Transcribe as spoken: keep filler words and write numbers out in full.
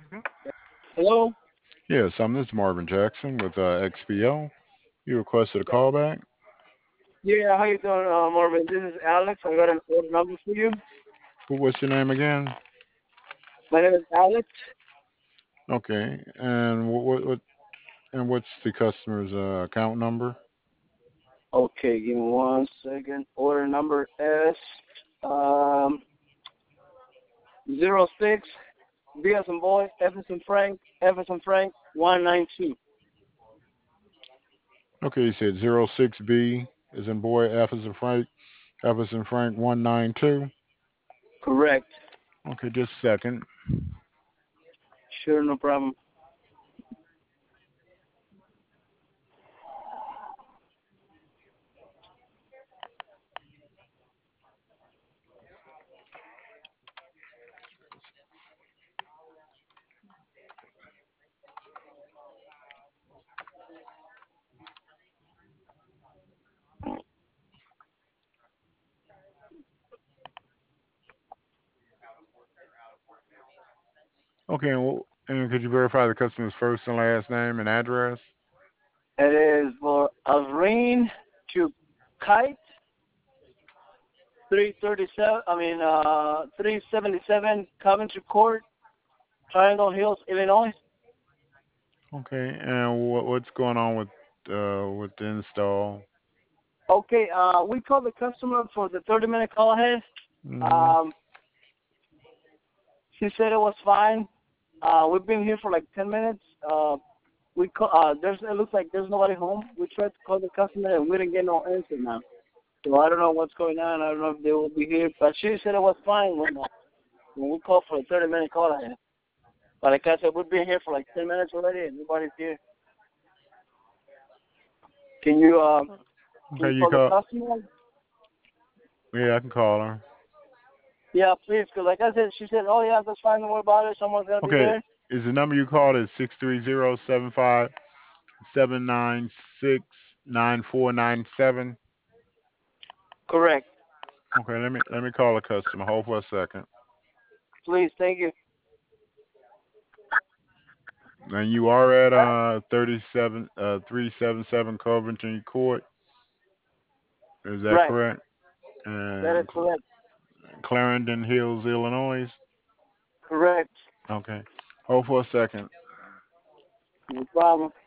Hello? Yes, I'm this is Marvin Jackson with uh, X P O. You requested a callback. Yeah, how you doing, uh, Marvin? This is Alex. I got an order number for you. Wh- What's your name again? My name is Alex. Okay, and what what, what and what's the customer's uh, account number? Okay, give me one second. Order number is um zero six B as in boy, F as in Frank, F as in Frank, one nine two. Okay, you said zero six B is in boy, F is in Frank, F is in Frank one nine two. Correct. Okay, just a second. Sure, no problem. Okay, and, wh- and could you verify the customer's first and last name and address? It is for Azreen to Kite, three thirty-seven, I mean, uh, three seventy-seven Coventry Court, Triangle Hills, Illinois. Okay, and what what's going on with uh with the install? Okay, uh, we called the customer for the thirty minute call ahead. Hmm. Um, she said it was fine. Uh, we've been here for like ten minutes. Uh, we call, uh, there's, it looks like there's nobody home. We tried to call the customer and we didn't get no answer now. So I don't know what's going on. I don't know if they will be here. But she said it was fine when, uh, when we called for a thirty minute call ahead. But like I said, we've been here for like ten minutes already and nobody's here. Can you, uh, can Okay, you you call the call. customer? Yeah, I can call her. Yeah, please. Because like I said, she said, oh yeah, that's fine. Don't worry about it. Someone's going to be Okay, there. is the number you called is six three zero seven five seven nine six nine four nine seven? Correct. Okay, let me let me call a customer. Hold for a second. Please, thank you. And you are at uh thirty-seven uh three seventy-seven Coventry Court. Is that Right. correct? That is And Cl- correct. Clarendon Hills, Illinois. Correct. Okay. Hold for a second. No problem.